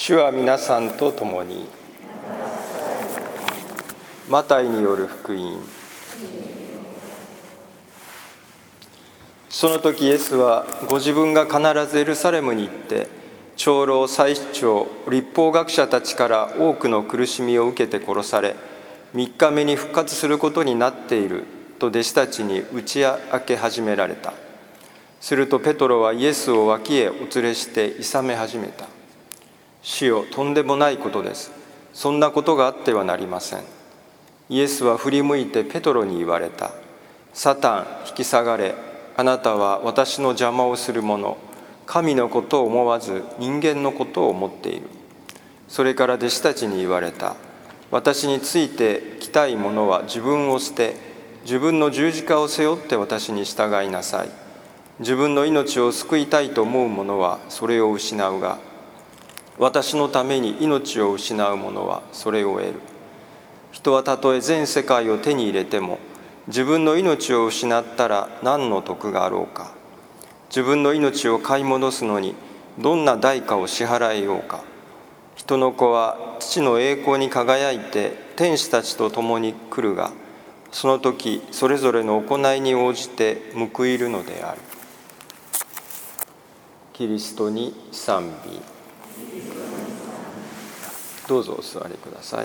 主は皆さんと共に。マタイによる福音。その時イエスはご自分が必ずエルサレムに行って長老、祭司長、律法学者たちから多くの苦しみを受けて殺され、3日目に復活することになっていると弟子たちに打ち明け始められた。するとペトロはイエスを脇へお連れしていさめ始めた。主よ、とんでもないことです。そんなことがあってはなりません。イエスは振り向いてペトロに言われた。サタン、引き下がれ。あなたは私の邪魔をする者。神のことを思わず人間のことを思っている。それから弟子たちに言われた。私についてきたい者は自分を捨て、自分の十字架を背負って私に従いなさい。自分の命を救いたいと思う者はそれを失うが、私のために命を失う者はそれを得る。人はたとえ全世界を手に入れても、自分の命を失ったら何の得があろうか。自分の命を買い戻すのにどんな代価を支払えようか。人の子は父の栄光に輝いて天使たちと共に来るが、その時それぞれの行いに応じて報いるのである。キリストに賛美。どうぞお座りください。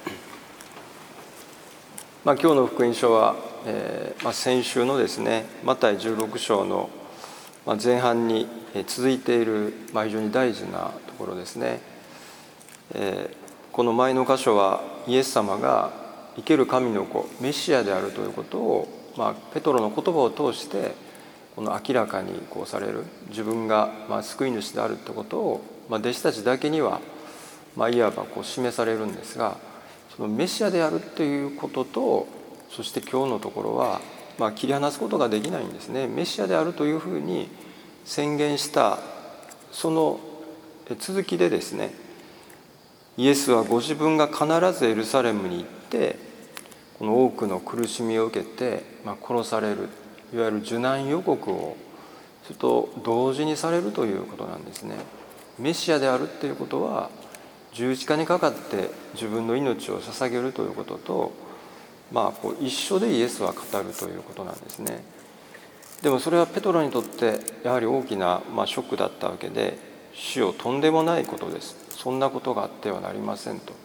今日の福音書は、先週のですね、マタイ16章の前半に続いている、非常に大事なところですね。この前の箇所はイエス様が生ける神の子メシアであるということを、ペトロの言葉を通してこの明らかにされる、自分が救い主であるということを、弟子たちだけにはいわば示されるんですが、そのメシアであるということと、そして今日のところは、切り離すことができないんですね。メシアであるというふうに宣言したその続きでですね、イエスはご自分が必ずエルサレムに行ってこの多くの苦しみを受けて、殺される、いわゆる受難予告をそれと同時にされるということなんですね。メシアであるということは十字架にかかって自分の命を捧げるということと、一緒でイエスは語るということなんですね。でもそれはペトロにとってやはり大きなショックだったわけで、主よ、とんでもないことです。そんなことがあってはなりませんと、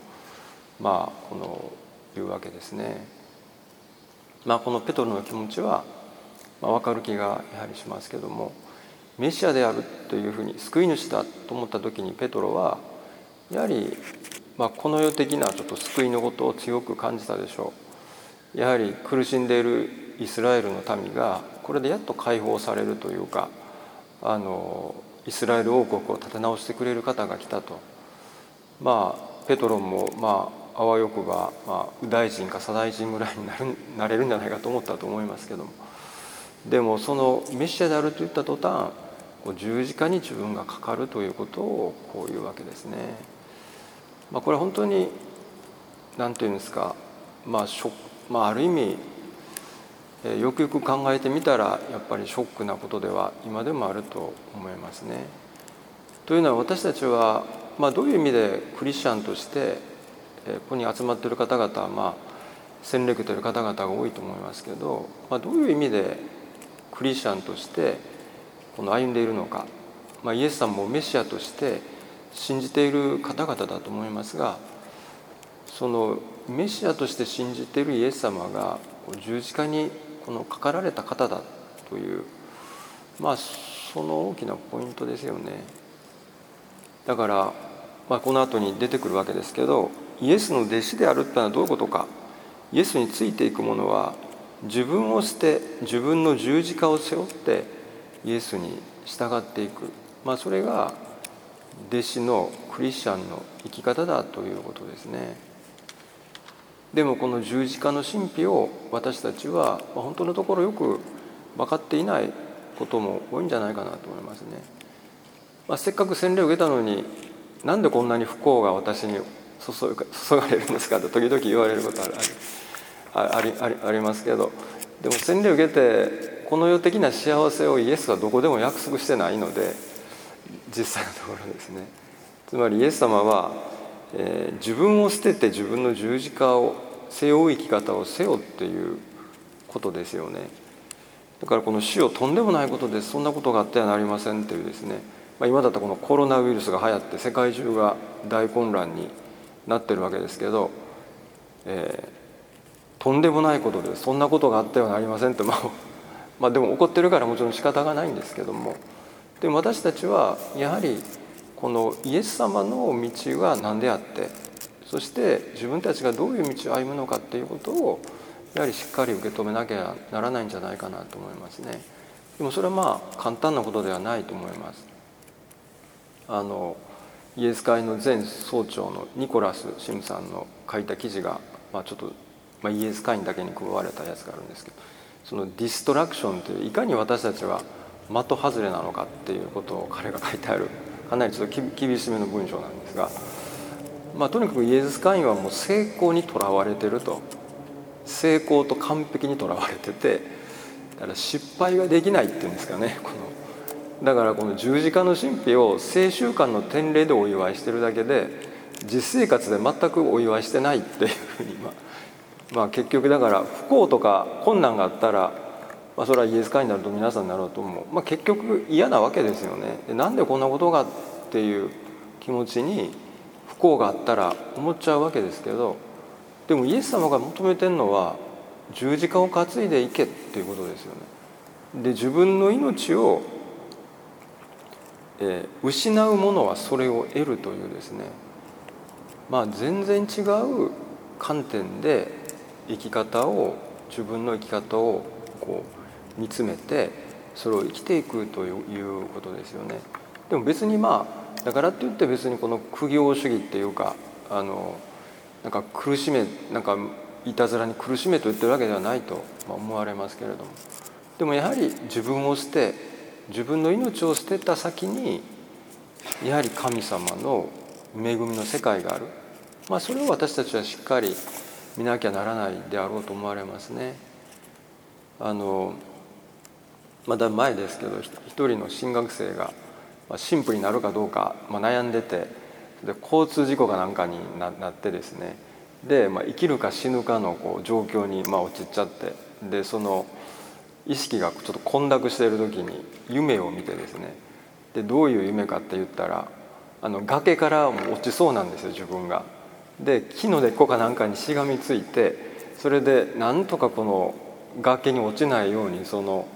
言うわけですね。このペトロの気持ちは、分かる気がやはりしますけども、メシアであるというふうに救い主だと思った時にペトロはやはり、この世的なちょっと救いのことを強く感じたでしょう。やはり苦しんでいるイスラエルの民がこれでやっと解放されるというか、イスラエル王国を立て直してくれる方が来たと。ペトロもあわよくば、右大臣か左大臣ぐらいになれるんじゃないかと思ったと思いますけども、でもそのメシアであると言った途端、十字架に自分がかかるということをこういうわけですね。これは本当に何て言うんですか、ある意味よくよく考えてみたらやっぱりショックなことでは今でもあると思いますね。というのは私たちは、どういう意味でクリスチャンとしてここに集まっている方々は洗礼受けている方々が多いと思いますけど、どういう意味でクリスチャンとして歩んでいるのか、イエス様もメシアとして信じている方々だと思いますが、そのメシアとして信じているイエス様が十字架にかかられた方だという、その大きなポイントですよね。だから、この後に出てくるわけですけど、イエスの弟子であるってのはどういうことか。イエスについていく者は自分を捨て自分の十字架を背負ってイエスに従っていく、それが弟子のクリスチャンの生き方だということですね。でもこの十字架の神秘を私たちは本当のところよく分かっていないことも多いんじゃないかなと思いますね。せっかく洗礼を受けたのになんでこんなに不幸が私に注がれるんですかと時々言われることありますけど、でも洗礼を受けてこの世的な幸せをイエスはどこでも約束してないので、実際のところですね。 つまりイエス様は、自分を捨てて自分の十字架を背負う生き方をせよっていうことですよね。だからこの死をとんでもないことです、そんなことがあってはなりませんっていうですね、今だったらこのコロナウイルスが流行って世界中が大混乱になってるわけですけど、とんでもないことです、そんなことがあってはなりませんって、でも怒ってるからもちろん仕方がないんですけども、でも私たちはやはりこのイエス様の道は何であって、そして自分たちがどういう道を歩むのかっていうことをやはりしっかり受け止めなきゃならないんじゃないかなと思いますね。でもそれは簡単なことではないと思います。イエス会の前総長のニコラス・シムさんの書いた記事が、ちょっと、イエス会員だけに配られたやつがあるんですけど、そのディストラクションといういかに私たちは的外れなのかっていうことを彼が書いてある、かなりちょっと厳しめの文章なんですが、とにかくイエス会員はもう成功にとらわれてると、成功と完璧にとらわれてて、だから失敗ができないっていうんですかね、だからこの十字架の神秘を聖習慣の典礼でお祝いしてるだけで、実生活で全くお祝いしてないっていうふうに、結局だから不幸とか困難があったら、それはイエス会になると皆さんになろうと思う、結局嫌なわけですよね。でなんでこんなことがっていう気持ちに不幸があったら思っちゃうわけですけど、でもイエス様が求めてるのは十字架を担いでいけっていうことですよね。で自分の命を失うものはそれを得るというですね、全然違う観点で生き方を、自分の生き方を見つめてそれを生きていくということですよね。でも別にだからって言って別にこの苦行主義っていうか、なんか苦しめ、なんかいたずらに苦しめと言ってるわけではないと思われますけれども、でもやはり自分を捨て、自分の命を捨てた先にやはり神様の恵みの世界がある、それを私たちはしっかり見なきゃならないであろうと思われますね。まだ前ですけど、一人の進学生が神父になるかどうか悩んでて、で交通事故かなんかになってですね、で、生きるか死ぬかの状況に陥っちゃって、でその意識がちょっと混濁している時に夢を見てですね、でどういう夢かって言ったら、崖から落ちそうなんですよ自分が。で木の根っこかなんかにしがみついて、それでなんとかこの崖に落ちないようにその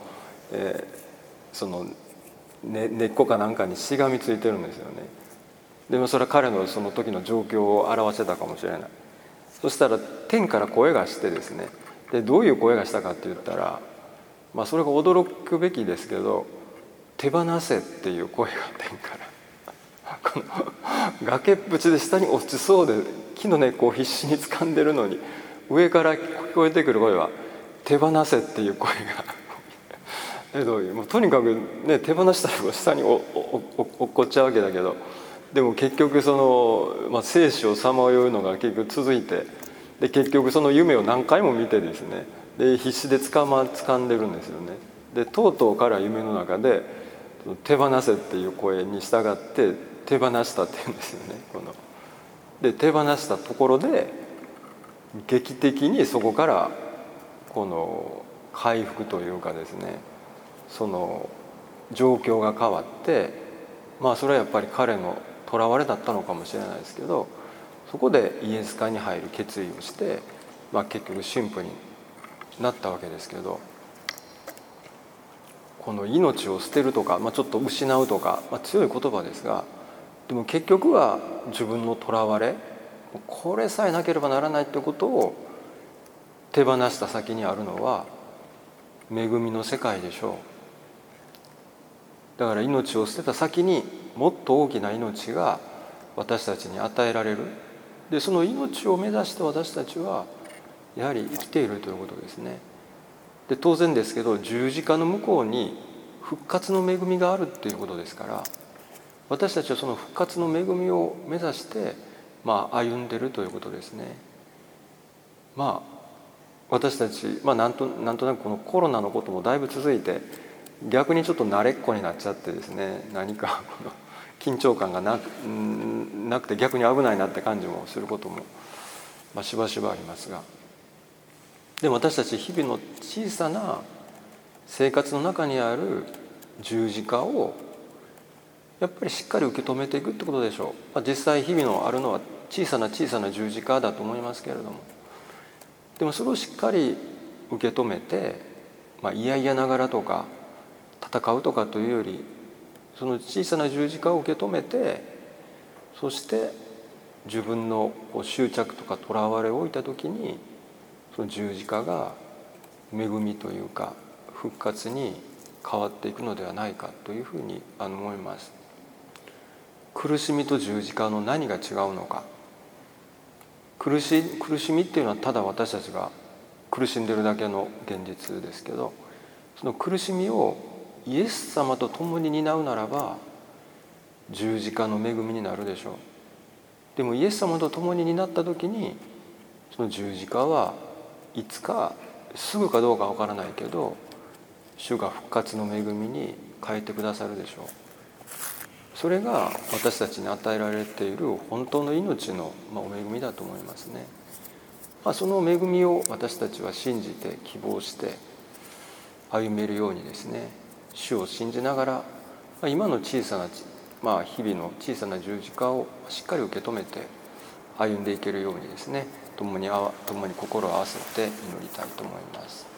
根っこかなんかにしがみついてるんですよね。でもそれは彼のその時の状況を表してたかもしれない。そしたら天から声がしてですね、でどういう声がしたかって言ったら、それが驚くべきですけど、手放せっていう声が天からこの崖っぷちで下に落ちそうで木の根っこを必死に掴んでるのに、上から聞こえてくる声は手放せっていう声がもうとにかくね、手放したら下に落っこっちゃうわけだけど、でも結局その、生死をさまようのが結局続いて、で結局その夢を何回も見てですね、で必死で掴んでるんですよね。でとうとう彼は夢の中で手放せっていう声に従って手放したっていうんですよね。で手放したところで劇的にそこからこの回復というかですね、その状況が変わって、それはやっぱり彼の囚われだったのかもしれないですけど、そこでイエス会に入る決意をして、結局神父になったわけですけど、この命を捨てるとか、ちょっと失うとか、強い言葉ですが、でも結局は自分の囚われ、これさえなければならないということを手放した先にあるのは恵みの世界でしょう。だから命を捨てた先にもっと大きな命が私たちに与えられる。でその命を目指して私たちはやはり生きているということですね。で当然ですけど、十字架の向こうに復活の恵みがあるということですから、私たちはその復活の恵みを目指して歩んでいるということですね。私たち、なんとなくこのコロナのこともだいぶ続いて、逆にちょっと慣れっこになっちゃってですね、何かこの緊張感がなくて逆に危ないなって感じもすることも、しばしばありますが、でも私たち日々の小さな生活の中にある十字架をやっぱりしっかり受け止めていくってことでしょう。実際日々のあるのは小さな小さな十字架だと思いますけれども、でもそれをしっかり受け止めて、嫌々ながらとか戦うとかというより、その小さな十字架を受け止めて、そして自分の執着とかとらわれを置いた時に、その十字架が恵みというか復活に変わっていくのではないかというふうに思います。苦しみと十字架の何が違うのか。苦しみっていうのはただ私たちが苦しんでるだけの現実ですけど、その苦しみをイエス様と共に担うならば十字架の恵みになるでしょう。でもイエス様と共に担った時に、その十字架はいつか、すぐかどうかわからないけど、主が復活の恵みに変えてくださるでしょう。それが私たちに与えられている本当の命のお恵みだと思いますね。その恵みを私たちは信じて希望して歩めるようにですね、主を信じながら、今の小さな、日々の小さな十字架をしっかり受け止めて歩んでいけるようにですね、共に心を合わせて祈りたいと思います。